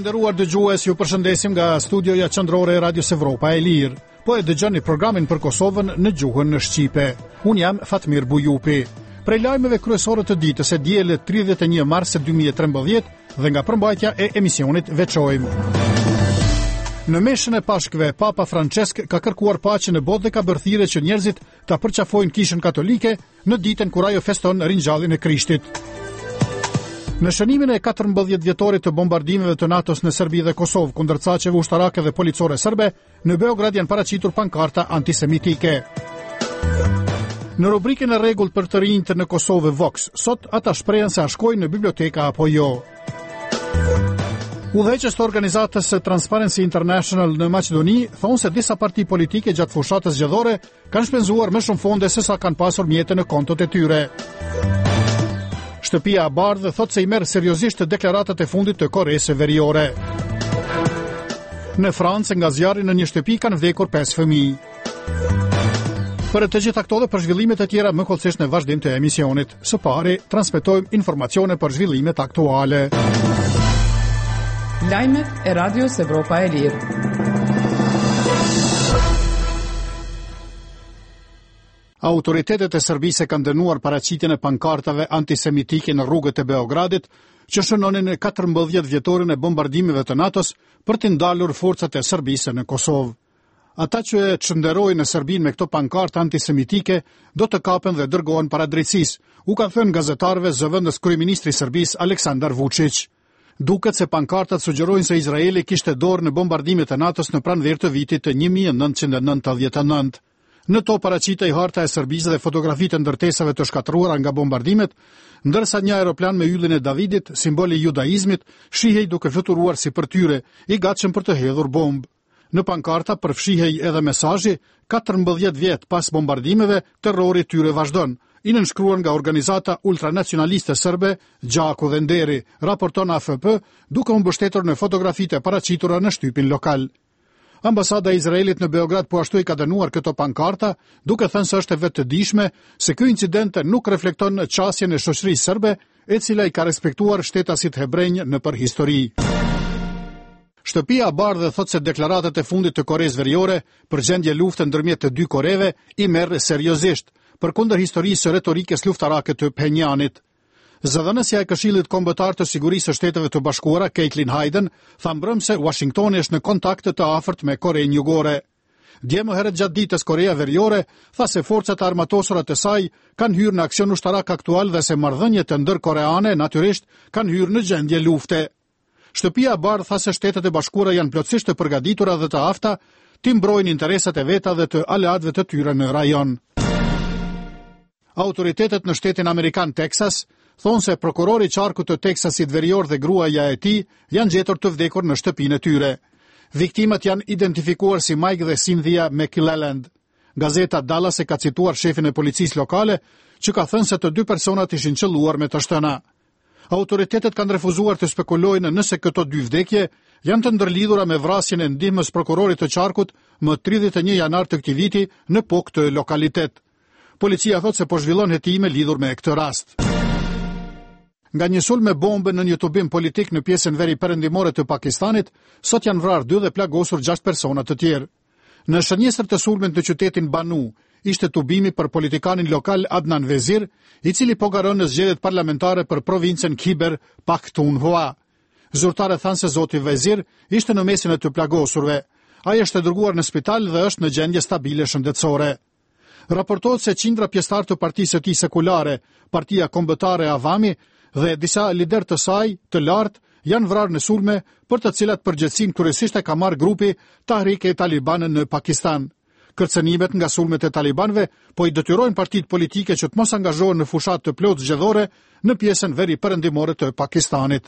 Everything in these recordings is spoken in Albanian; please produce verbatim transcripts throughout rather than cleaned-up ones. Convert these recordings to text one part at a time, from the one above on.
nderuar dëgjues, ju përshëndesim nga studioja qendrore e Radios Evropa e Lirë. Po e dëgjoni programin për Kosovën në gjuhën në Shqipe. Unë jam Fatmir Bujupi. Prej lajmeve kryesore të ditës e diele tridhjetë e një mars dy mijë e trembëdhjetë dhe nga përmbajtja e emisionit veçojmë. Në meshën e pashkve, Papa Francesk ka kërkuar paqen në botë dhe ka bërë thirrje që njerëzit ta përqafojnë kishën katolike në ditën kur ajo feston ringjalljen e Krishtit. Në shënimin e katërmbëdhjetë vjetorit të bombardimeve të NATO-s në Serbi dhe Kosovë kundër caqeve ushtarake dhe policore serbe, në Beograd janë paraqitur pankarta antisemitike. Në rubrikën e rregullt për të rinjtë në Kosovë Vox, sot ata shprehen se a shkojnë në biblioteka apo jo. Udhëheqës të organizatës Transparency International në Maqedoni thonë se disa parti politike gjatë fushatës zgjedhore kanë shpenzuar më shumë fonde se sa kanë pasur mjete në kontot e tyre. Shtëpia e Bardhë thotë se i merr seriozisht deklaratat e fundit të Koresë Veriore. Në Francë, nga zjarri në një shtëpi kanë vdekur pesë fëmijë. Për të gjitha këto dhe për zhvillimet e tjera më kollësisht në vazhdim të emisionit. Së pari, transmetojmë informacione për zhvillimet aktuale. Lajmet e Radios Evropa e Lirë. Autoritetet e Serbisë kanë dënuar paraqitjen e pankartave antisemitike në rrugët e Beogradit, që shënonin katërmbëdhjetë vjetorin e bombardimeve të NATO-s për të ndalur forcat e Serbisë në Kosovë. Ata që e çnderojnë në Serbinë me këto pankartë antisemitike do të kapen dhe dërgohen para drejtësisë, u ka thënë gazetarëve zëvendës kryeministri i Serbisë Aleksandar Vučić. Duket se pankartat sugjerojnë se Izraeli kishte dorë në bombardimet e NATO-s në pranverë të vitit të një mijë e nëntëqind e nëntëdhjetë e nëntë. Në to paraqitej harta e Serbisë dhe fotografitë e ndërtesave të shkatëruara nga bombardimet, ndërsa një aeroplan me yllin e Davidit, simboli i judaizmit, shihej duke fluturuar si për tyre, i gatshëm për të hedhur bombë. Në pankarta përfshihej edhe mesazhi katërmbëdhjetë vjet pas bombardimeve, terrori tyre vazhdon, i nënshkruar nga organizata ultranacionaliste serbe Gjaku dhe Nderi, raporton A F P, duke u mbështetur në fotografitë e paraqitura në shtypin lokal. Ambasada e Izraelit në Beograd po ashtu i ka dënuar këto pankarta, duke thënë se është e vetëdijshme se ky incident nuk reflekton qasjen e shoqërisë serbe, e cila i ka respektuar shtetasit hebrenj nëpër histori. Shtëpia e Bardhë thotë se deklaratat e fundit të Koresë Veriore për gjendje lufte ndërmjet të dy Koreve i merr seriozisht, përkundër historisë së retorikës luftarake të Pjenjanit. Zëdhënësja e Këshillit Kombëtar të Sigurisë së Shteteve të Bashkuara, Caitlin Hayden, tha mbrëm se Washingtoni është në kontakt të afërt me Korenë Jugore. Dje më herët gjatë ditës Korea Veriore tha se forcat armatosura të saj kanë hyrë në aksion ushtarak aktual dhe se marrëdhëniet ndërkoreane natyrisht kanë hyrë në gjendje lufte. Shtëpia e Bardhë tha se Shtetet e Bashkuara janë plotësisht të përgatitura dhe të afta të mbrojnë interesat e veta dhe të aleatëve të tyre në rajon. Autoritetet në shtetin amerikan Texas thonë se prokurori i qarkut të Texasit Verior dhe gruaja e tij janë gjetur të vdekur në shtëpinë e tyre. Viktimat janë identifikuar si Mike dhe Cynthia McClelland. Gazeta Dallas e ka cituar shefin e policisë lokale, që ka thënë se të dy personat ishin qelluar me të shtëna. Autoritetet kanë refuzuar të spekulojnë nëse këto dy vdekje janë të ndërlidhura me vrasjen e ndihmës prokurorit të qarkut më tridhjetë e një janar të këtij viti në Pok të lokalitet. Policia thotë se po zhvillon hetime lidhur me këtë rast. Nga një sulm me bombë në një tubim politik në pjesën veri perëndimore të Pakistanit, sot janë vrarë dy dhe plagosur gjashtë persona të tjerë. Në shënjestër të sulmit në qytetin Banu, ishte tubimi për politikanin lokal Adnan Vezir, i cili po garon në zgjedhjet parlamentare për provincën Khyber Pakhtunkhwa. Zyrtarët thanë se zoti Vezir ishte në mesin e të plagosurve. Ai është dërguar në spital dhe është në gjendje stabile shëndetësore. Raportohet se qindra pjesëtar të partisë së tij sekulare, Partia Kombëtare e Avami, dhe disa lider të saj të lartë janë vrarë në sulme për të cilat përgjegjësinë kryesisht e ka marrë grupi Tahrik-e-Taliban në Pakistan. Kërcënimet nga sulmet e talibanëve po i detyrojnë partitë politike që të mos angazhohen në fushat të plotë zgjedhore në pjesën veri perëndimore të Pakistanit.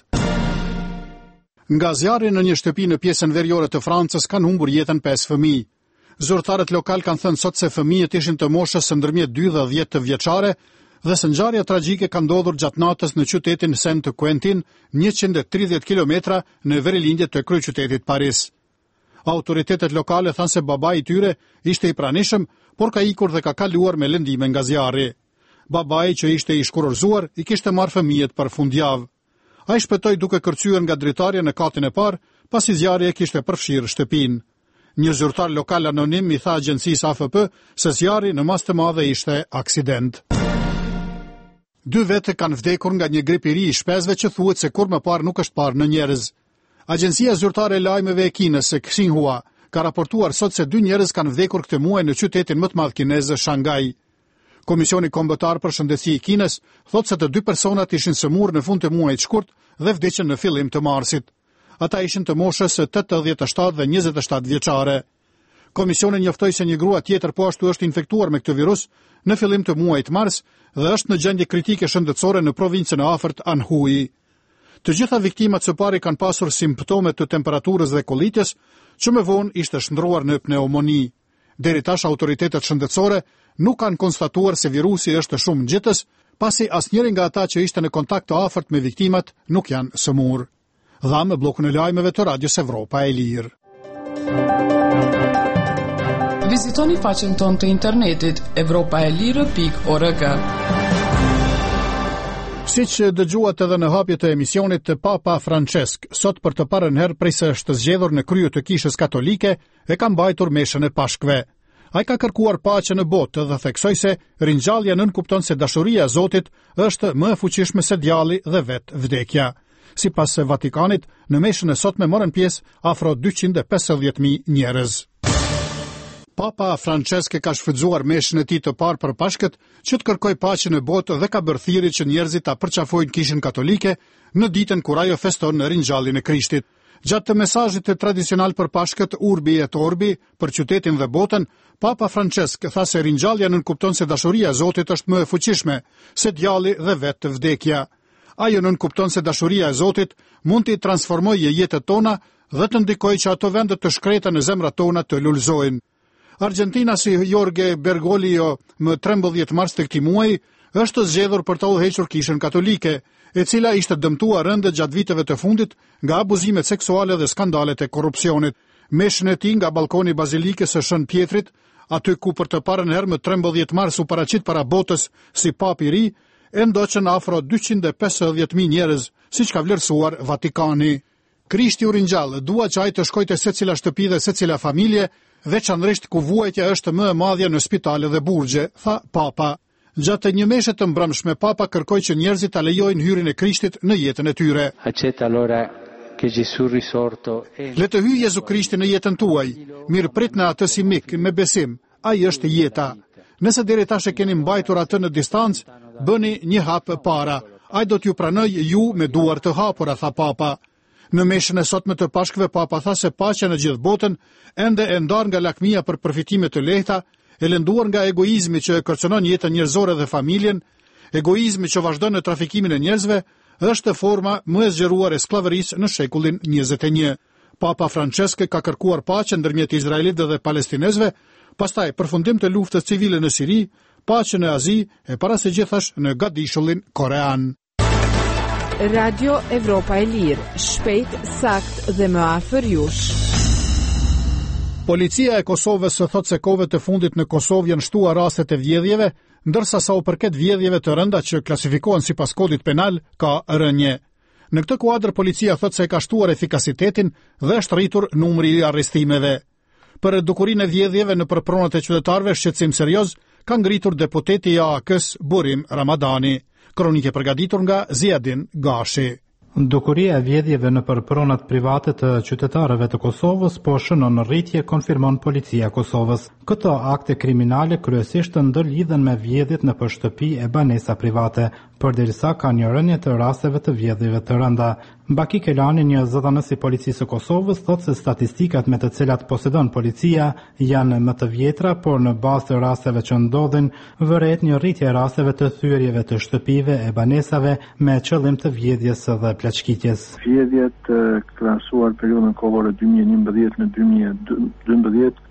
Nga zjarri në një shtëpi në pjesën veriore të Francës kanë humbur jetën pesë fëmijë. Zyrtarët lokal kanë thënë sot se fëmijët ishin të moshës së ndërmjet dy dhe dhjetë vjeçare dhe se ngjarja tragjike ka ndodhur gjatë natës në qytetin Saint-Quentin, njëqind e tridhjetë kilometra në verilindje të kryeqytetit Paris. Autoritetet lokale thanë se babai i tyre ishte i pranishëm, por ka ikur dhe ka kaluar me lëndime nga zjarri. Babai, që ishte i shkurorzuar, i kishte marrë fëmijët për fundjavë. Ai shpëtoi duke kërcyer nga dritarja në katin e parë, pasi zjarri e kishte përfshirë shtëpinë. Një zyrtar lokal anonim i tha agjencisë A F P se zjarri në mas të madhe ishte aksident. Dy vete kanë vdekur nga një grip i ri i shpesve që thuhet se kur më parë nuk është parë në njerëz. Agjencia zyrtare e lajmeve e Kinës, Xinhua, ka raportuar sot se dy njerëz kanë vdekur këtë muaj në qytetin më të madh kinez, Shanghai. Komisioni kombëtar për shëndetësi i Kinës thotë se të dy personat ishin sëmurë në fund të muajit shkurt dhe vdiqën në fillim të marsit. Ata ishin të moshës tetëdhjetë e shtatë dhe njëzet e shtatë vjeçare. Komisioni njoftoi se një grua tjetër po ashtu është infektuar me këtë virus në fillim të muajit mars dhe është në gjendje kritike shëndetësore në provincën e afërt Anhui. Të gjitha viktimat së pari kanë pasur simptome të temperaturës dhe kolitjes, që më vonë ishte shndruar në pneumoni. Deri tash autoritetet shëndetësore nuk kanë konstatuar se virusi është shumë ngjitës, pasi asnjëri nga ata që ishte në kontakt të afërt me viktimat nuk janë sëmurë. Dha me blokun e lajmeve të Radios Evropa e Lirë. Vizitoni faqen tonë të internetit evropa e lirë pikë org. Siç dëgjuat edhe në hapje të emisionit, Papa Francesc, sot për të parën herë prej se është zgjedhur në krye të Kishës Katolike, e ka mbajtur meshën e Pashkve. Ai ka kërkuar paqe në botë dhe theksoi se ringjallja nënkupton se dashuria e Zotit është më e fuqishme se djalli dhe vetë vdekja. Sipas Vatikanit, në meshën e sotme morën pjesë afro dyqind e pesëdhjetë mijë njerëz. Papa Francesc ka shfrytzuar meshën e tij të parë për Pashkët që të kërkojë paqe në botë dhe ka bërë thirrje që njerëzit ta përqafojnë Kishën Katolike në ditën kur ajo feston ringjalljen e Krishtit. Gjatë të mesazhit tradicional për Pashkët Urbi et Orbi për qytetin dhe botën, Papa Francesc tha se ringjallja nënkupton se dashuria e Zotit është më e fuqishme se djalli dhe vetë vdekja. Ajo nënkupton se dashuria e Zotit mund të transformojë jetët tona dhe të ndikojë që ato vende të shkreta në zemrat tona të lulëzojnë. Argentina si Jorge Bergoglio më trembëdhjetë mars të këtij muaji është zgjedhur për të udhëhequr Kishën Katolike, e cila ishte dëmtuar rëndë gjatë viteve të fundit nga abuzimet seksuale dhe skandalet e korrupsionit. Meshën e tij nga balkoni i Bazilikës së Shën Pjetrit, aty ku për të parën herë më trembëdhjetë mars u paraqit para botës si Papi i ri, e ndoqën afro dyqind e pesëdhjetë mijë njerëz, siç ka vlerësuar Vatikani. Krishti u ringjall, dua që ai të shkojë te secila shtëpi dhe secila familje, veçanërisht ku vuajtja është më e madhe në spitale dhe burgje, tha Papa. Gjatë një meshe të mbrëmshme, Papa kërkoi që njerëzit ta lejojnë hyrjen e Krishtit në jetën e tyre. Accetta allora che Gesù risorto è... Le të hyjë Jezu Krishti në jetën tuaj, mirë prit në atë si mik, me besim, ai është jeta. Nëse deri tash e keni mbajtur atë në distancë, bëni një hap para. Ai do t'ju pranojë ju me duar të hapura, tha Papa. Në meshën e sotme të Pashkëve, Papa tha se paqja në gjithë botën ende e ndarë nga lakmia për përfitime të lehta, e lënduar nga egoizmi që kërcënon jetën njerëzore dhe familjen, egoizmi që vazhdon në trafikimin e njerëzve, është forma më e zgjeruar e skllavërisë në shekullin njëzet e një. Papa Francesc ka kërkuar paqen ndërmjet izraelitëve dhe palestinezëve, pastaj përfundim të luftës civile në Siri, paqe në Azi e para së gjithash në Gadishullin korean. Radio Evropa e Lirë, shpejt, sakt dhe më afër jush. Policia e Kosovës thot se kohëve të fundit në Kosovë janë shtuar rastet e vjedhjeve, ndërsa sa u përket vjedhjeve të rënda që klasifikohen sipas kodit penal, ka rënje. Në këtë kuadër policia thot se ka shtuar efikasitetin dhe është rritur numri i arrestimeve. Për dukurinë e vjedhjeve në pronat e qytetarëve shqetësim serioz ka ngritur deputeti i A A K-s Burim Ramadani. Kronike përgatitur nga Ziadin Gashi. Dukuria e vjedhjeve në përpronat private të qytetarëve të Kosovës po shënon rritje, konfirmon policia e Kosovës. Këto akte kriminale kryesisht ndërlidhen me vjedhjet në shtëpi e banesa private, përderisa ka një rënje të rasteve të vjedhjeve të rënda. Baki Kelani, një zëdhënës i policisë së Kosovës, thotë se statistikat me të cilat posedon policia janë më të vjetra, por në bazë të rasteve që ndodhin, vëret një rritje e rasteve të thyerjeve të shtëpive e banesave me qëllim të vjedhjes dhe plaçkitjes. Vjedhjet krahasuar periudhën kohore dy mijë e njëmbëdhjetë në dy mijë e dymbëdhjetë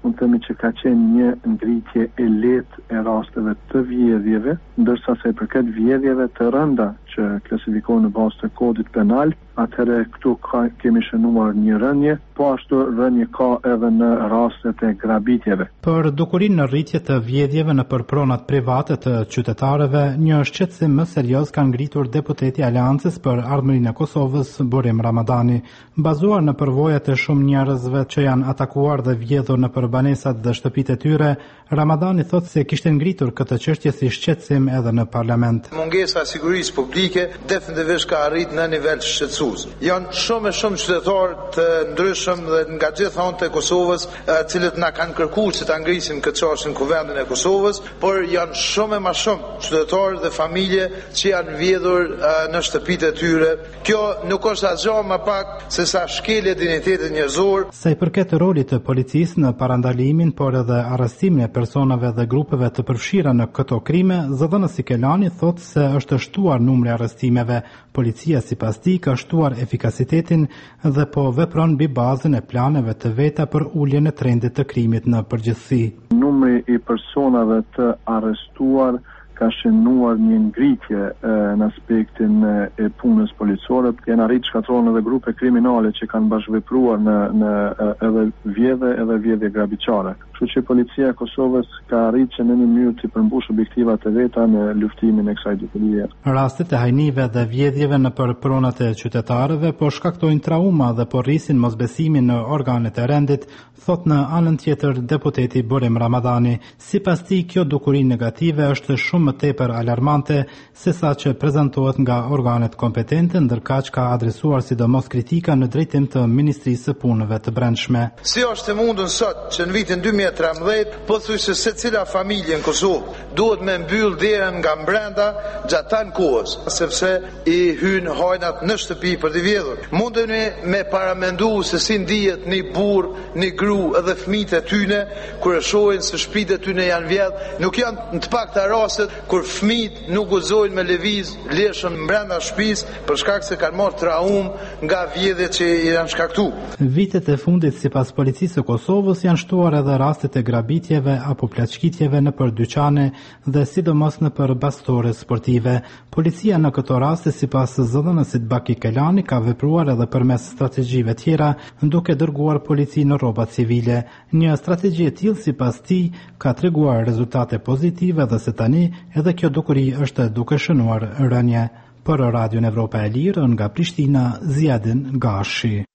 mund të themi që ka qenë një ngritje e lehtë e rasteve të vjedhjeve, ndërsa sa i përket vjedhjeve të rënda që klasifikohen në bazë të kodit penal, atëherë këtu ka, kemi shënuar një rënje, po ashtu rënje ka edhe në rastet e grabitjeve. Për dukurinë në rritje të vjedhjeve në përpronat private të qytetarëve, një shqetësim më serioz ka ngritur deputeti Aleancës për Ardhmërinë e Kosovës, Burim Ramadani. Bazuar në përvojat e shumë njerëzve që janë atakuar dhe vjedhur në banesat dhe shtëpitë e tyre, Ramadani thotë se kishte ngritur këtë çështje si shqetësim edhe në parlament. Mungesa e sigurisë publike definitivisht ka arrit në nivel të shqetësues. Janë shumë e shumë qytetarë të ndryshëm dhe nga gjithë anët e Kosovës, të cilët na kanë kërkuar që ta ngrisim këtë çështje në Kuvendin e Kosovës, por janë shumë e më shumë qytetarë dhe familje që janë vjedhur në shtëpitë e tyre. Kjo nuk është asgjë më pak se sa shkelje dinjitetit njerëzor. Sa i përket rolit të policisë në parandalimin, por edhe arrestimin e personave dhe grupeve të përfshira në këto krime, zëdhënësi Kelani thotë se është shtuar numri i arrestimeve. Policia sipas tij ka shtuar efikasitetin dhe po vepron mbi bazën e planeve të veta për uljen e trendit të krimit në përgjithësi. Numri i personave të arrestuar ka shënuar një ngritje e, në aspektin e, e punës policore, janë arrit shkatërrohen edhe grupe kriminale që kanë bashkëvepruar në, në e, edhe vjedhje edhe vjedhje grabiqare. Kështu që policia e Kosovës ka arritur që në një mënyrë të përmbush objektivat e veta në luftimin e kësaj dukërie. Rastet e hajnive dhe vjedhjeve në përpronat e qytetarëve po shkaktojnë trauma dhe po rrisin mosbesimin në organet e rendit, thot në anën tjetër deputeti Burim Ramadani. Sipas tij, kjo dukuri negative është shumë më tepër alarmante se sa që prezantohet nga organet kompetente, ndërkaq ka adresuar sidomos kritika në drejtim të Ministrisë së Punëve të Brendshme. Si është e mundur sot që në vitin dy mijë e trembëdhjetë pothuajse secila familje në Kosovë duhet me mbyll derën nga brenda gjatë tan kohës, sepse i hyn hajnat në shtëpi për të vjedhur. Mundeni me paramendu se si ndihet një burr, një gru edhe fëmijët e tyre kur e shohin se shtëpitë e tyre janë vjedh, nuk janë në të pakta raste kur fëmijët nuk guxojnë me lëviz leshën brenda shtëpisë për shkak se kanë marrë traumë nga vjedhjet që i janë shkaktuar. Vitet e fundit sipas policisë së Kosovës janë shtuar edhe rastet e grabitjeve apo plaçkitjeve në për dyqane dhe sidomos në për bastore sportive. Policia në këto raste sipas zëdhënësit Baki Kelani ka vepruar edhe përmes strategjive tjera, duke dërguar polici në rroba civile. Një strategji e tillë sipas tij ka treguar rezultate pozitive dhe se tani edhe kjo dukuri është duke shënuar rënje. Për Radion Evropa e Lirë nga Prishtina, Ziadin Gashi.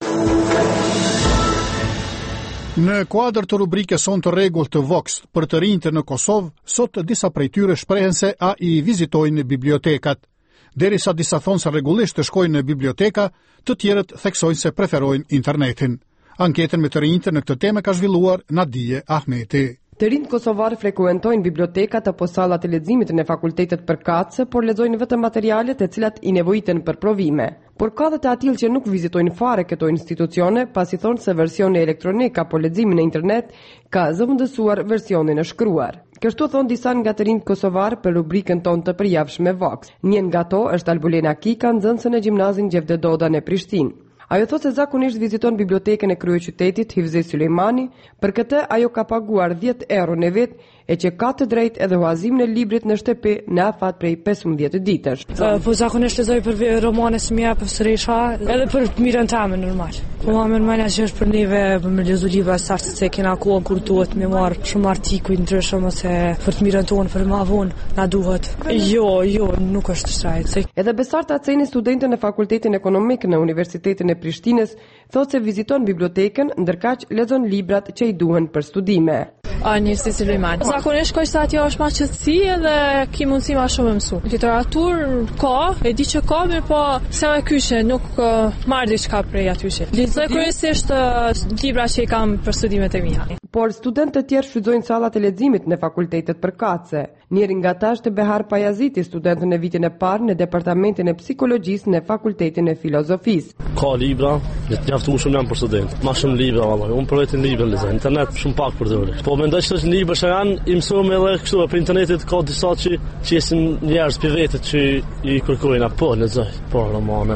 Në kuadër të rubrikës Son të rregull të Vox për të rinjtë në Kosovë, sot disa prej tyre shprehen se a i vizitojnë bibliotekat. Derisa disa thonë se rregullisht të shkojnë në biblioteka, të tjerët theksojnë se preferojnë internetin. Anketën me të rinjtë në këtë temë ka zhvilluar Nadije Ahmeti. Të rinjtë kosovarë frekuentojnë bibliotekat apo sallat e leximit në fakultetet përkatëse, por lexojnë vetëm materiale të cilat i nevojiten për provime. Por ka dhe të atill që nuk vizitojnë fare këto institucione, pasi thonë se versioni elektronik apo leximi në internet ka zëvendësuar versionin e shkruar. Kështu thonë disa nga të rinjtë kosovarë për rubrikën tonë të përjavshme Vox. Një nga to është Albulena Kika, nxënëse në gjimnazin Gjevde Doda në Prishtinë. Ajo thotë se zakonisht viziton bibliotekën e kryeqytetit Hivzi Sulejmani, për këtë ajo ka paguar dhjetë euro në vit, e që ka të drejtë edhe huazimin e librit në shtëpi në afat prej pesëmbëdhjetë ditësh. Po zakonisht lexoj për romane që më jap sërish, edhe për të mirën time normal. Po më mendoj se është për neve për me lexu libra sa se kena kohën kur duhet me marr shumë artikuj ndryshëm ose për të mirën tonë për më vonë na duhet. Jo, jo, nuk është shajt. Edhe Besarta Aceni, studente në Fakultetin Ekonomik në Universitetin e Prishtinës, thotë se viziton bibliotekën, ndërkaq lexon librat që i duhen për studime. A Hivzi Sulejmani. Zakonisht shkoj sa aty është më qetësi edhe ki mundësi më shumë mësu. Literaturë ka, e di që ka, mirë po se më kyshe, nuk uh, marr diçka prej aty. Lexoj kryesisht uh, libra që i kam për studimet e mia. Por studentë të tjerë shfrytëzojnë sallat e leximit në fakultetet përkatëse. Njëri nga ta është Behar Pajaziti, student në vitin e parë në departamentin e psikologjisë në Fakultetin e Filozofisë. Ka libra, të mjaftueshëm janë për student. Ma shumë libra valla. Unë provoj të libra lexoj. Internet shumë pak përdor. Po mendoj se është libra që janë i mësuar edhe kështu për internetit ka disa që që janë njerëz për vetë që i kërkojnë apo lexoj, po romane.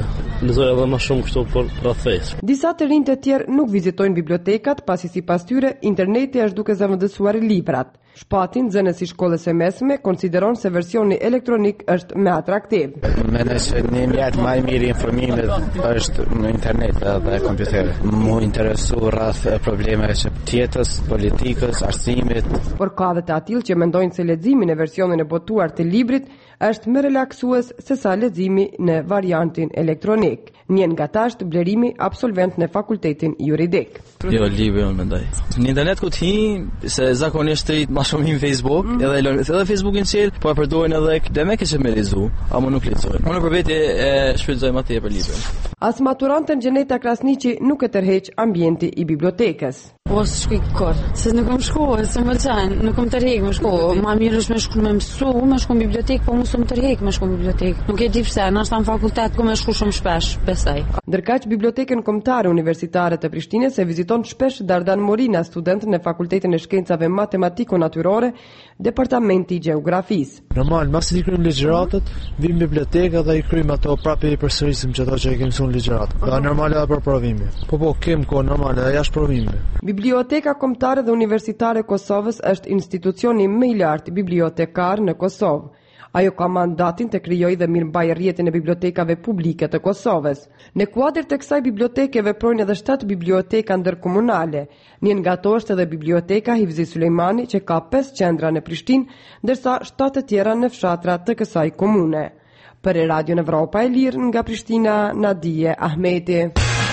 lexoj edhe më shumë kështu për rreth. Disa të rinj të tjerë nuk vizitojnë bibliotekat, pasi sipas tyre interneti është duke zëvendësuar librat. Shpatin, zënësi shkollës së mesme, konsideron se versioni elektronik është më atraktiv. Mendoj se një mjet më i miri informimit është në internet dhe kompjuter. Mu interesu rreth problemeve që tjetës, politikës, arsimit. Por ka dhe të atill që mendojnë se leximi në versionin e botuar të librit është më relaksues se sa leximi në variantin elektronik. Njën nga ta është blerimi absolvent në fakultetin juridik. Jo, libri unë mendoj. Në internet ku ti se zakonisht të ma shumë në Facebook, mm. edhe, edhe Facebookin qëllë, po e përdojnë edhe dhe me kështë me lezu, ama nuk lezojnë. Unë për veti e shpërdzojnë ma të e për libri. As maturantën Gjeneta Krasniqi nuk e tërheq ambienti i bibliotekës. Po së shkuj kur, se nuk kom shku, se më qenë, nuk kom tërhek me shku. Ma mirë është me shku me mësu, me shku në bibliotekë, po mu së më tërhek me shku në bibliotekë. Nuk e di pse, në është në fakultet, ku me shku shumë shpesh, besaj. Ndërkaq bibliotekën kombëtare universitare të Prishtinës e viziton shpesh Dardan Morina, student në Fakultetin e Shkencave Matematiko-Natyrore, Departamenti i Gjeografisë. Normal, masi i kryjmë ligjëratët, vim në bibliotekë dhe i kryjmë ato prapë i përsërisim që ato që e kemi mësuar ligjëratë. Dhe normal edhe për provimi. Po po, kem kohë normal edhe jashtë provimi. Biblioteka Kombëtare dhe Universitare e Kosovës është institucioni më i lartë bibliotekar në Kosovë. Ajo ka mandatin të krijojë dhe mirëmbajë rrjetin e bibliotekave publike të Kosovës. Në kuadër të kësaj biblioteke veprojnë edhe shtatë biblioteka ndërkomunale. Një nga ato është edhe biblioteka Hivzi Sulejmani, që ka pesë qendra në Prishtinë, ndërsa shtatë të tjera në fshatra të kësaj komune. Për Radio Evropa e Lirë nga Prishtina, Nadije Ahmeti.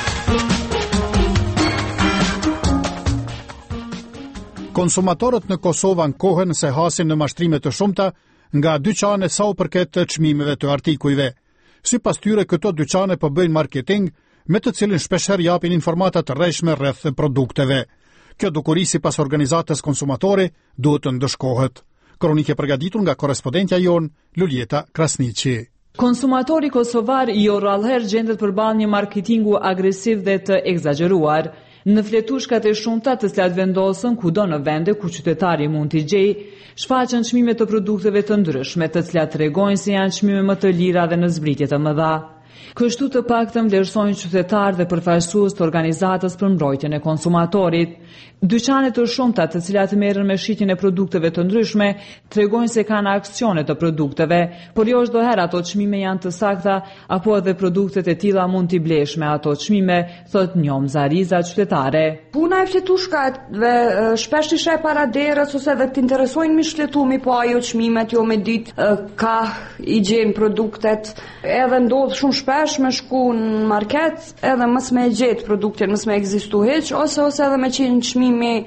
Konsumatorët në Kosovë ankohen se hasin në mashtrime të shumta nga dyqane sa u përket të çmimeve të artikujve. Sipas tyre, këto dyqane po bëjnë marketing me të cilin shpeshherë japin informata të rrejshme rreth produkteve. Kjo dukuri sipas organizatës konsumatori duhet të ndëshkohet. Kronike përgatitur nga korrespondentja jon Luljeta Krasniqi. Konsumatori kosovar jo rrallëherë gjendet përballë një marketingu agresiv dhe të egzageruar. Në fletushkat e shumta të cilat vendosën kudo në vende ku qytetari mund t'i gjej, shfaqen çmime të produkteve të ndryshme, të cilat tregojnë se janë çmime më të lira dhe në zbritje të mëdha. Kështu të paktën vlerësojnë qytetarë dhe përfaqësues të organizatës për mbrojtjen e konsumatorit. Dyqanet të shumta të cilat merren me shitjen e produkteve të ndryshme tregojnë se kanë aksione të produkteve, por jo çdo herë ato çmime janë të sakta apo edhe produktet e tilla mund t'i blesh me ato çmime, thot Njom Zariza, qytetare. Puna e fletushkave shpesh i sheh para derës ose edhe të interesojnë mi shletumi, po ajo çmimet jo me ditë ka i gjen produktet, edhe ndodh shumë shpesh me shku në market edhe mës me gjetë produktin, mës me ekzistu heq, ose ose edhe me qenë çmimi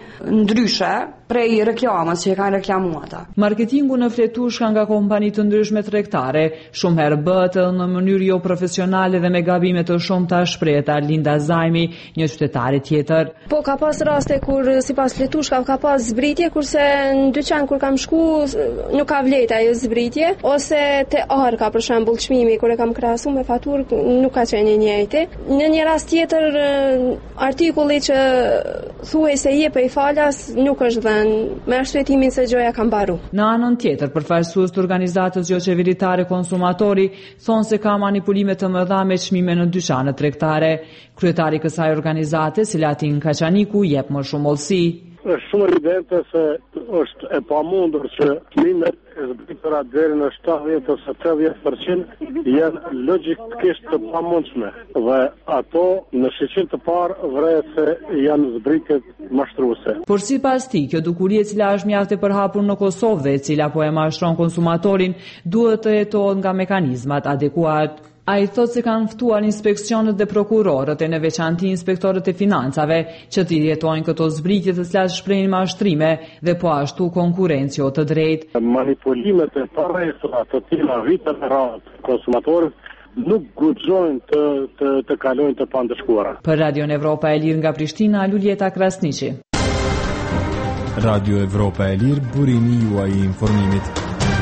ndryshe prej reklamës që e kanë reklamu ata. Marketingu në fletushka nga kompani të ndryshme tregtare shumë herë bëhet edhe në mënyrë jo profesionale dhe me gabime të shumta, shpreh Linda Zajmi, një qytetare tjetër. Po ka pas raste kur sipas fletushka ka pas zbritje, kurse në dyqan kur kam shku nuk ka vlerë ajo zbritje, ose te ar ka për shembull çmimi kur e kam krahasu me faturë nuk ka qenë i njëjti. Në një rast tjetër artikulli që thuhej se jep e falas nuk është dhënë me shtretimin se gjoja ka mbaru. Në anën tjetër, përfaqësues të organizatës jo qeveritare konsumatori thonë se ka manipulime të mëdha me çmime në dyqanet tregtare. Kryetari i kësaj organizate, Silatin Kaçaniku, jep më shumë mollësi. Është shumë evidente se është e pamundur që çmimet e zbritura deri në shtatëdhjetë ose tetëdhjetë përqind janë logjikisht të pamundshme dhe ato në shiqim të parë vret se janë zbritje mashtruese. Por sipas tij, kjo dukuri e cila është mjaft e përhapur në Kosovë dhe e cila po e mashtron konsumatorin duhet të jetohet nga mekanizmat adekuat. A i thot se kanë ftuar inspeksionet dhe prokurorët e në veçanti inspektorët e financave që t'i jetojnë këto zbritje të cilat shprehin mashtrime dhe po ashtu konkurrencë jo të drejtë. Manipulimet e parreshura të tilla vite me radhë konsumatorët nuk guxojnë të, të, të kalojnë të pandëshkuara. Për Radio Evropa e Lirë nga Prishtina, Luljeta Krasniqi. Radio Evropa e Lirë, burimi juaj i informimit.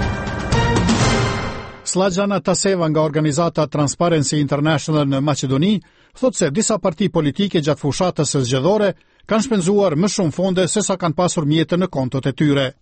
Slagjana Taseva nga organizata Transparency International në Maqedoni thot se disa parti politike gjatë fushatës së zgjedhore kanë shpenzuar më shumë fonde se sa kanë pasur mjete në kontot e tyre.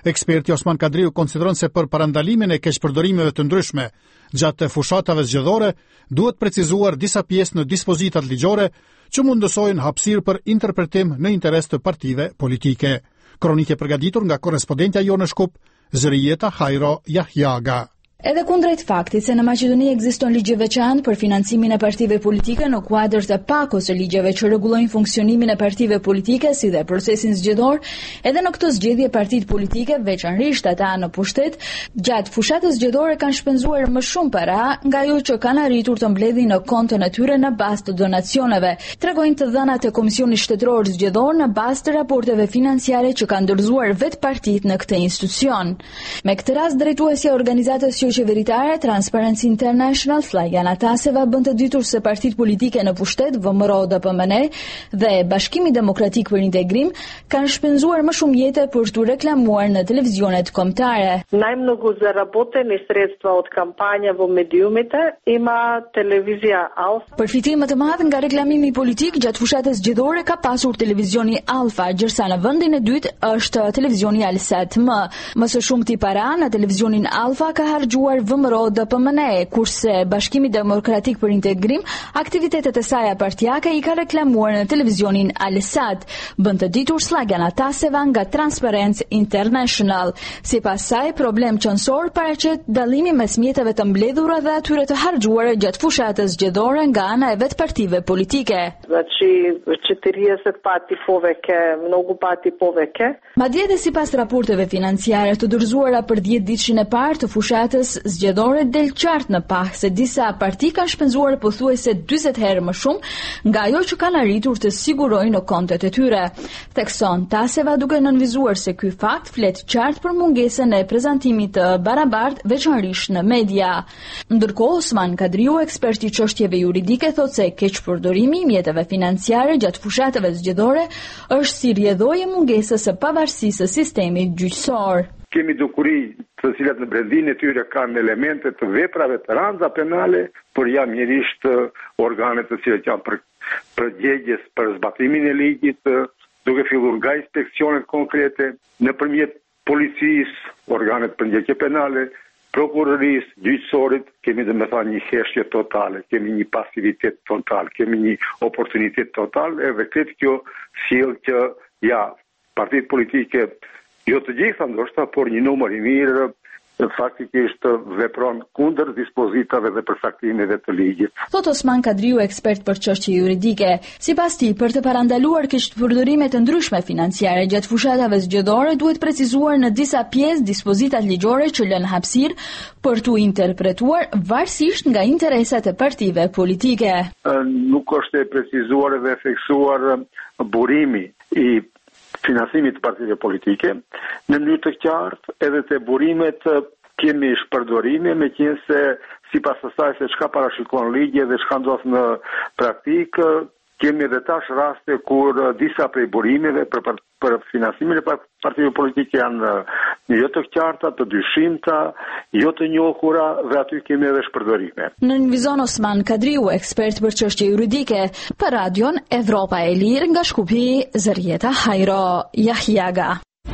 Eksperti Osman Kadriu konsideron se për parandalimin e keqpërdorimeve të ndryshme gjatë fushatave zgjedhore duhet precizuar disa pjesë në dispozitat ligjore që mundësojnë hapësirë për interpretim në interes të partive politike. Kronike përgatitur nga korrespondentja jo në Shkup, Zërijeta Hajro Jahjaga. Edhe kundrejt faktit se në Maqedoni ekziston ligje veçantë për financimin e partive politike në kuadër të pakos së ligjeve që rregullojnë funksionimin e partive politike si dhe procesin zgjedhor, edhe në këtë zgjedhje partitë politike, veçanërisht ata në pushtet, gjatë fushatës zgjedhore kanë shpenzuar më shumë para nga ajo që kanë arritur të mbledhin në kontën e tyre në bazë të donacioneve, tregojnë të dhënat e Komisionit Shtetëror Zgjedhor në bazë të raporteve financiare që kanë dorëzuar vetë partitë në këtë institucion. Me këtë rast, drejtuesja e organizatës qeveritare Transparency International Flajana Taseva bën të ditur se partitë politike në pushtet V M R O D P M N dhe Bashkimi Demokratik për Integrim kanë shpenzuar më shumë jetë për të reklamuar në televizionet kombëtare. Najmnogo заработени средства от кампanja во медиумите има телевизија Alfa. Përfitim më të madh nga reklamimi politik gjatë fushatës zgjedhore ka pasur televizioni Alfa, gjërsa në vendin e dytë është televizioni Alsat M. Më së shumti para në televizionin Alfa ka harxhuar V M R O D P M N, kurse Bashkimi Demokratik për Integrim aktivitetet e saj partijake i ka reklamuar në televizionin Alsat, bën të ditur Slagana Taseva nga Transparency International. Sipas saj, problem qëndësor paraqet dallimi mes mjeteve të mbledhura dhe atyre të harxhuara gjatë fushatës zgjedhore nga ana e vet partive politike. Значи четиридесет пати повеќе, многу пати повеќе. Madje edhe sipas raporteve financiare të dorëzuara për dhjetë ditëshin e parë të fushatës zgjedhore del qartë në pah se disa parti kanë shpenzuar pothuajse dyzet herë më shumë nga ajo që kanë arritur të sigurojnë në kontet e tyre. Thekson Taseva duke nënvizuar se ky fakt flet qartë për mungesën e prezantimit të barabartë veçanërisht në media. Ndërkohë Osman Kadriu, eksperti i çështjeve juridike, thotë se keqpërdorimi i mjeteve financiare gjatë fushatave zgjedhore është si rrjedhojë mungesës së pavarësisë së sistemit gjyqësor. Kemi dukuri të cilat në brendin e tyre kanë elemente të veprave të rënda penale, por janë mjerisht organet të cilat janë për përgjegjës për zbatimin e ligjit, duke fillur nga inspeksionet konkrete, nëpërmjet policisë, organet përgjegjësie penale, prokurorisë, gjyqësorit, kemi dhe me thënë një heshtje totale, kemi një pasivitet total, kemi një oportunitet total, edhe këtë kjo sjell që ja, partitë politike jo të gjitha ndoshta, por një numër i mirë faktikisht vepron kundër dispozitave dhe përcaktimeve të ligjit. Thot Osman Kadriu, ekspert për çështje juridike. Sipas tij, për të parandaluar keqpërdorime të ndryshme financiare gjatë fushatave zgjedhore, duhet precizuar në disa pjesë dispozitat ligjore që lënë hapësirë për t'u interpretuar varësisht nga interesat e partive politike. Nuk është e precizuar dhe theksuar burimi i financimit të partive politike, në mënyrë të qartë edhe të burimet kemi shpërdorime, me qenë se sipas asaj se çka parashikon ligji dhe çka ndodh në praktikë, kemi edhe tash raste kur disa prej burimeve për, për, për financimin e partive politike janë jo të qarta, të dyshimta, jo të njohura dhe aty kemi edhe shpërdorime. Nënvizon Osman Kadriu, ekspert për çështje juridike, për radion Evropa e Lirë nga Shkupi, Zërijeta Hajro Jahjaga.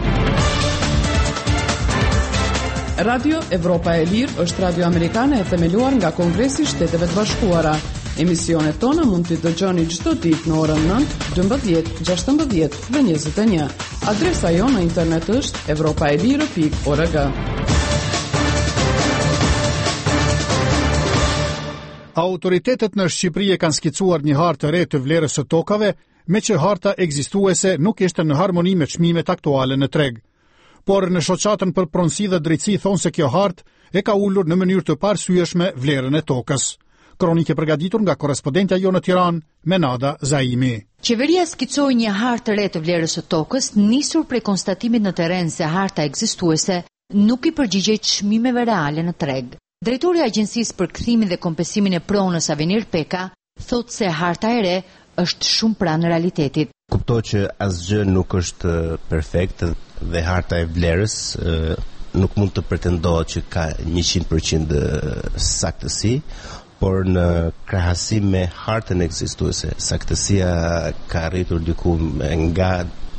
Radio Evropa e Lirë është radio amerikane e themeluar nga Kongresi i Shteteve të Bashkuara. Emisionet tona mund t'i dëgjoni çdo ditë në orën nëntë, dymbëdhjetë, gjashtëmbëdhjetë dhe njëzet e një. Adresa jo në internet është evropaelire pikë org. Autoritetet në Shqipëri e kanë skicuar një hartë të re të vlerës së tokave, me që harta ekzistuese nuk ishte në harmoni me çmimet aktuale në treg. Por në shoqatën për pronësi dhe drejtësi thonë se kjo hartë e ka ulur në mënyrë të parsyeshme vlerën e tokës. Kronike përgatitur nga korrespondentja jo në Tiranë, Menada Zaimi. Qeveria skicoi një hartë të re të vlerës së tokës, nisur prej konstatimit në terren se harta ekzistuese nuk i përgjigjej çmimeve reale në treg. Drejtori i Agjencisë për Kthimin dhe Kompesimin e Pronës Avenir Peka thotë se harta e re është shumë pranë realitetit. Kuptoj që asgjë nuk është perfekt dhe harta e vlerës nuk mund të pretendohet që ka njëqind përqind saktësi, por në krahasim me hartën ekzistuese, saktësia ka arritur diku nga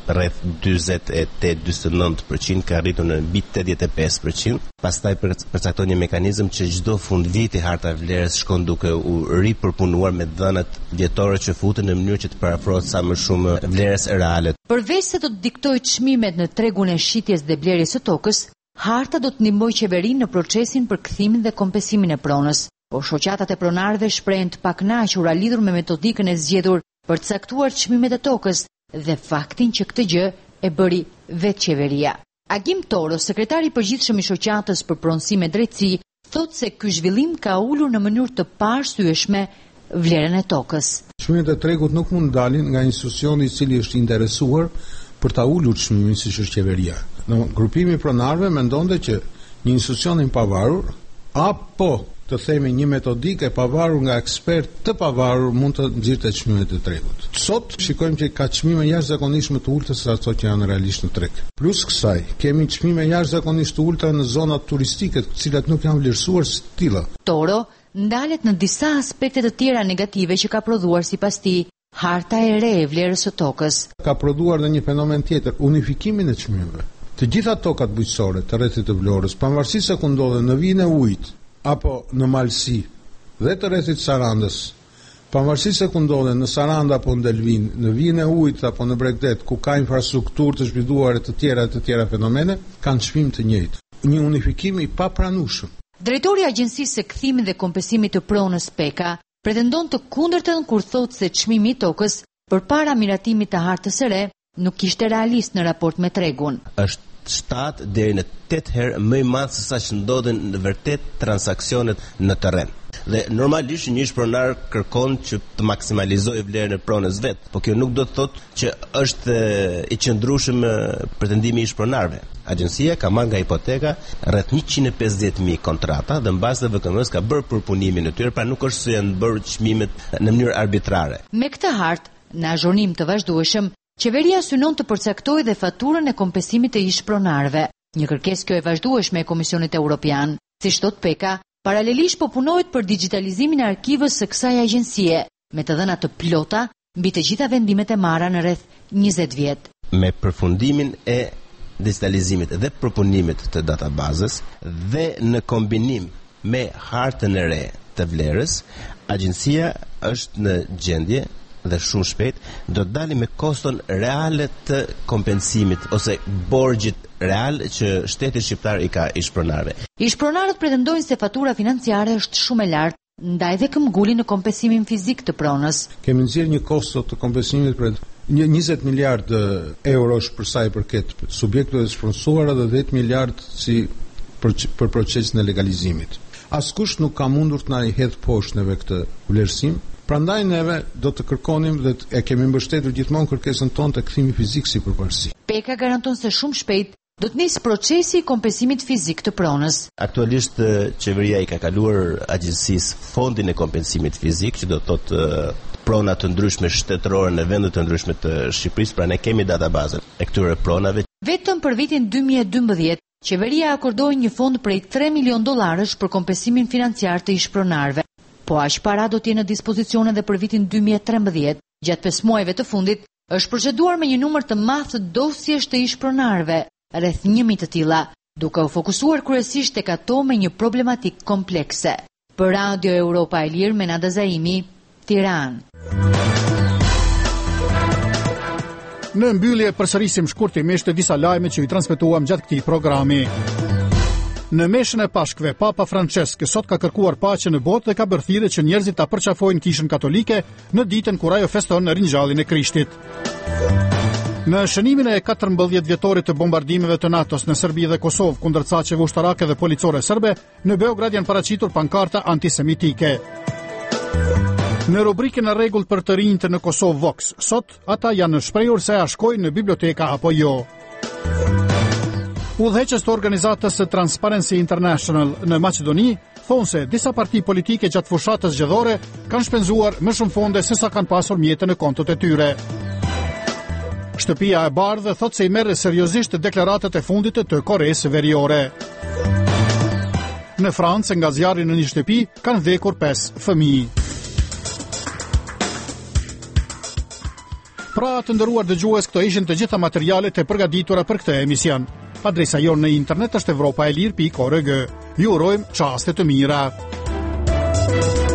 rreth dyzet e tetë dyzet e nëntë përqind, ka arritur në mbi tetëdhjetë e pesë përqind. Pastaj përcakton një mekanizëm që çdo fund viti harta e vlerës shkon duke u ripërpunuar me dhënat vjetore që futen në mënyrë që të parafrohet sa më shumë vlerës reale. Përveç se do të diktojë çmimet në tregun e shitjes dhe blerjes së tokës, harta do të ndihmojë qeverinë në procesin për kthimin dhe kompesimin e pronës. Por shoqatat e pronarëve shprehen të pakënaqura lidhur me metodikën e zgjedhur për të caktuar çmimet e tokës dhe faktin që këtë gjë e bëri vetë qeveria. Agim Toro, sekretari i përgjithshëm i shoqatës për pronësi me drejtësi, thotë se ky zhvillim ka ulur në mënyrë të paarsyeshme vlerën e tokës. Çmimet e tregut nuk mund dalin nga institucioni i cili është interesuar për ta ulur çmimin siç është qeveria. Në grupimi i pronarëve mendonte që një institucion i pavarur apo të themi një metodikë e pavarur nga ekspert të pavarur mund të nxirrte çmimet e tregut. Sot shikojmë që ka çmime jashtëzakonisht më të ulta se ato që janë realisht në treg. Plus kësaj, kemi çmime jashtëzakonisht të ulta në zonat turistike, të cilat nuk janë vlerësuar si të tilla. Toro ndalet në disa aspekte të tjera negative që ka prodhuar sipas tij harta e re e vlerës së tokës. Ka prodhuar edhe një fenomen tjetër, unifikimin e çmimeve. Të gjitha tokat bujqësore të rrethit të Vlorës, pavarësisht se ku ndodhen në vijin e ujit apo në Malsi dhe të rrethit Sarandës, pavarësisht se ku ndodhen në Sarandë apo në Delvin, në vijin e ujit apo në Bregdet, ku ka infrastrukturë të zhvilluar e të tjera të tjera fenomene, kanë çmim të njëjtë. Një unifikim i papranueshëm. Drejtori i Agjencisë së Kthimit dhe Kompensimit të Pronës Peka pretendon të kundërtën kur thotë se çmimi i tokës përpara miratimit të hartës së re nuk ishte realist në raport me tregun. Është shtatë deri në tetë herë më i madh se sa që ndodhen në vërtet transaksionet në terren. Dhe normalisht një ish-pronar kërkon që të maksimalizojë vlerën e pronës vet, por kjo nuk do të thotë që është i qëndrueshëm pretendimi i ish-pronarëve. Agjencia ka marrë nga hipoteka rreth njëqind e pesëdhjetë mijë kontrata dhe mbas të V K M-s ka bërë përpunimin e tyre, pra nuk është se janë bërë çmimet në mënyrë arbitrare. Me këtë hartë, në azhurnim të vazhdueshëm, qeveria synon të përcaktojë dhe faturën e kompensimit të ish-pronarëve. Një kërkesë kjo e vazhdueshme e Komisionit Evropian, siç thot Peka, paralelisht po punohet për digitalizimin e arkivës së kësaj agjencie, me të dhëna të plota mbi të gjitha vendimet e marra në rreth njëzet vjet. Me përfundimin e digitalizimit dhe përpunimit të databazës dhe në kombinim me hartën e re të vlerës, agjencia është në gjendje dhe shumë shpejt do të dali me koston reale të kompensimit ose borxhit real që shteti shqiptar i ka ish-pronarëve. Ish-pronarët pretendojnë se fatura financiare është shumë e lartë, ndaj dhe këmbguli në kompensimin fizik të pronës. Kemi nxjerrë një kosto të kompensimit për një njëzet miliard eurosh për sa i përket subjekteve të sponsoruara dhe dhjetë miliard si për, për procesin e legalizimit. Askush nuk ka mundur të na i hedh poshtë neve këtë vlerësim. Prandaj neve do të kërkonim dhe e kemi mbështetur gjithmonë kërkesën tonë të kthimi fizik si përparësi. Peka garanton se shumë shpejt do të nisë procesi i kompensimit fizik të pronës. Aktualisht qeveria i ka kaluar agjencisë fondin e kompensimit fizik, që do të thotë prona të ndryshme shtetërore në vende të ndryshme të Shqipërisë, pra ne kemi databazën e këtyre pronave. Vetëm për vitin dy mijë e dymbëdhjetë, qeveria akordoi një fond prej tre milion dollarësh për kompensimin financiar të ish-pronarëve. Po aq para do të jenë në dispozicion edhe për vitin dy mijë e trembëdhjetë. Gjatë pesë muajve të fundit është proceduar me një numër të madh të dosjesh të ish-pronarëve, rreth një mijë të tilla, duke u fokusuar kryesisht tek ato me një problematik komplekse. Për Radio Europa e Lirë, Menada Zaimi, Tiranë. Në mbyllje përsërisim shkurtimisht disa lajme që i transmetuam gjatë këtij programi. Në meshën e pashkve, Papa Francesc sot ka kërkuar paqe në botë dhe ka bërë thirrje që njerëzit ta përqafojnë Kishën Katolike në ditën kur ajo feston ringjalljen e Krishtit. Në shënimin e katërmbëdhjetë vjetorit të bombardimeve të NATO-s në Serbi dhe Kosovë kundër caqeve ushtarake dhe policore serbe, në Beograd janë paraqitur pankarta antisemitike. Në rubrikën e rregullt për të rinjtë në Kosovë Vox, sot ata janë shprehur se a shkojnë në biblioteka apo jo. Udhëheqës të organizatës Transparency International në Maqedoni thonë se disa parti politike gjatë fushatës zgjedhore kanë shpenzuar më shumë fonde se sa kanë pasur mjete në kontot e tyre. Shtëpia e Bardhë thotë se i merre seriozisht deklaratat e fundit të Koreasë Veriore. Në Francë, nga zjarri në një shtëpi, kanë vdekur pesë fëmijë. Pra të nderuar dëgjues, këto ishin të gjitha materialet e përgatitura për këtë emision. Adresa jonë në internet është evropaelir pikë org. Ju urojmë çaste të mira.